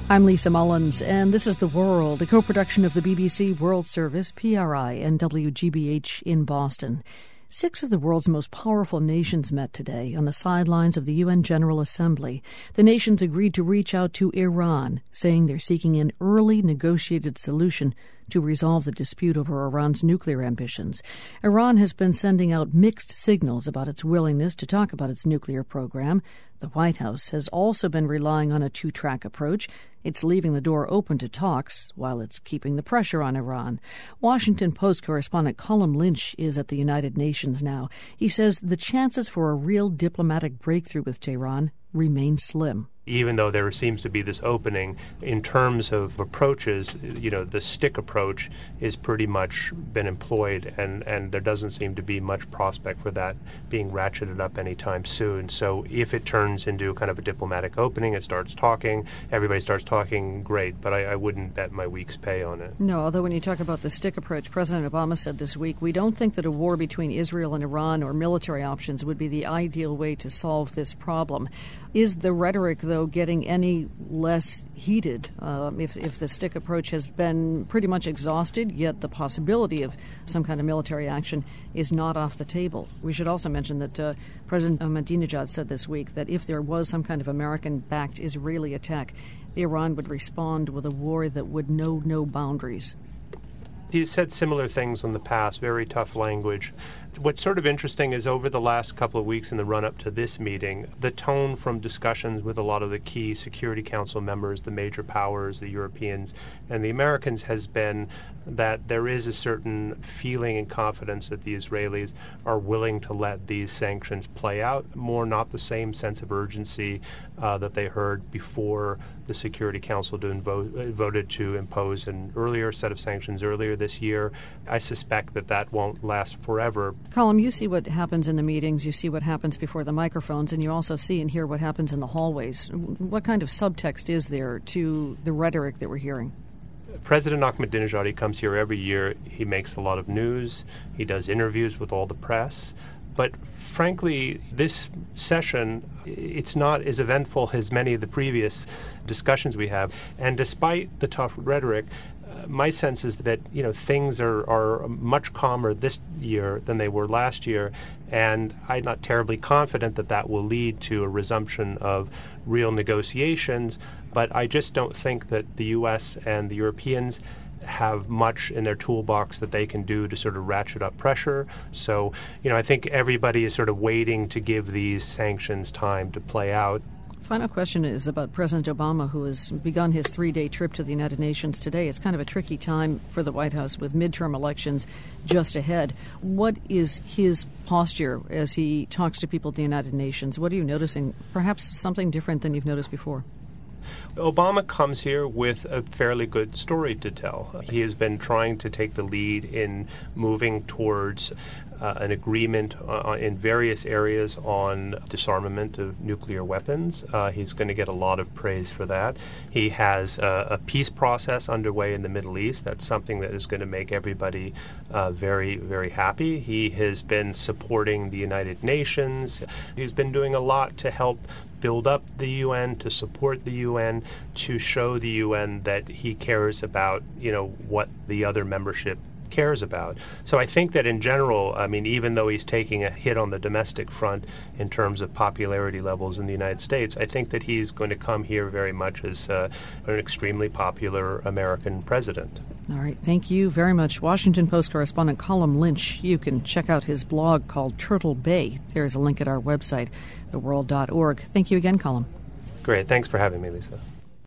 I'm Lisa Mullins, and this is The World, a co-production of the BBC World Service, PRI, and WGBH in Boston. 6 of the world's most powerful nations met today on the sidelines of the UN General Assembly. The nations agreed to reach out to Iran, saying they're seeking an early negotiated solution to resolve the dispute over Iran's nuclear ambitions. Iran has been sending out mixed signals about its willingness to talk about its nuclear program. The White House has also been relying on a two-track approach. It's leaving the door open to talks while it's keeping the pressure on Iran. Washington Post correspondent Colm Lynch is at the United Nations now. He says the chances for a real diplomatic breakthrough with Tehran remain slim. Even though there seems to be this opening, in terms of approaches, the stick approach is pretty much been employed, and there doesn't seem to be much prospect for that being ratcheted up anytime soon. So if it turns into kind of a diplomatic opening, it starts talking, everybody starts talking, great, but I wouldn't bet my week's pay on it. No, although when you talk about the stick approach, President Obama said this week, we don't think that a war between Israel and Iran or military options would be the ideal way to solve this problem. Is the rhetoric, though, getting any less heated if the stick approach has been pretty much exhausted, yet the possibility of some kind of military action is not off the table? We should also mention that President Ahmadinejad said this week that if there was some kind of American-backed Israeli attack, Iran would respond with a war that would know no boundaries. He's said similar things in the past, very tough language. What's sort of interesting is over the last couple of weeks in the run-up to this meeting, the tone from discussions with a lot of the key Security Council members, the major powers, the Europeans, and the Americans has been that there is a certain feeling and confidence that the Israelis are willing to let these sanctions play out, not the same sense of urgency that they heard before the Security Council voted to impose an earlier set of sanctions earlier this year. I suspect that won't last forever. Colm, you see what happens in the meetings, you see what happens before the microphones, and you also see and hear what happens in the hallways. What kind of subtext is there to the rhetoric that we're hearing? President Ahmadinejad, he comes here every year. He makes a lot of news. He does interviews with all the press. But frankly, this session, it's not as eventful as many of the previous discussions we have. And despite the tough rhetoric, my sense is that things are much calmer this year than they were last year, and I'm not terribly confident that will lead to a resumption of real negotiations, but I just don't think that the U.S. and the Europeans have much in their toolbox that they can do to sort of ratchet up pressure. So, I think everybody is sort of waiting to give these sanctions time to play out. Final question is about President Obama, who has begun his 3-day trip to the United Nations today. It's kind of a tricky time for the White House with midterm elections just ahead. What is his posture as he talks to people at the United Nations? What are you noticing? Perhaps something different than you've noticed before. Obama comes here with a fairly good story to tell. He has been trying to take the lead in moving towards an agreement in various areas on disarmament of nuclear weapons. He's going to get a lot of praise for that. He has a peace process underway in the Middle East. That's something that is going to make everybody very, very happy. He has been supporting the United Nations. He's been doing a lot to help build up the UN, to support the UN, to show the UN that he cares about, what the other membership cares about. So I think that in general, even though he's taking a hit on the domestic front in terms of popularity levels in the United States, I think that he's going to come here very much as an extremely popular American president. All right. Thank you very much. Washington Post correspondent Colm Lynch. You can check out his blog called Turtle Bay. There's a link at our website, theworld.org. Thank you again, Colm. Great. Thanks for having me, Lisa.